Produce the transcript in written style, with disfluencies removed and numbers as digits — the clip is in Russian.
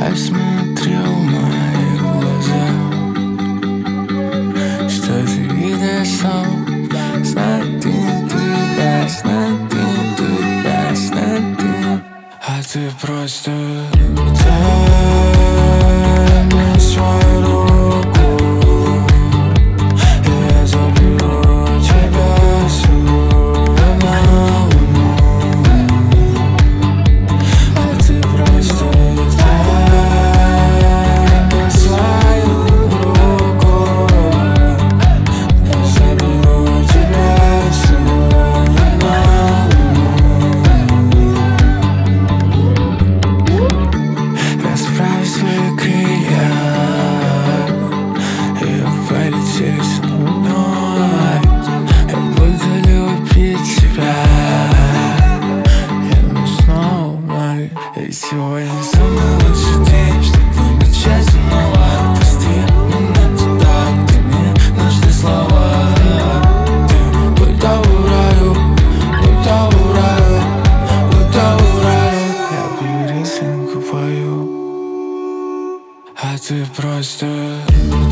посмотрел в мои глаза. Что ты видишь, смотри тебя, смотри тебя, смотри. А ты просто дай мне свою руку, и я заберу тебя с собой на луну. А ты просто дай мне свою руку, я заберу тебя с собой на луну. Расправь свои крылья и полетели со мной. Я буду любить тебя, и мы снова. И сегодня самый лучший день, чтобы начать снова. Пусти меня туда, где мне нужны слова. Ты будто в раю, будто в раю, будто в раю. Я пью рисинку, пою, а ты просто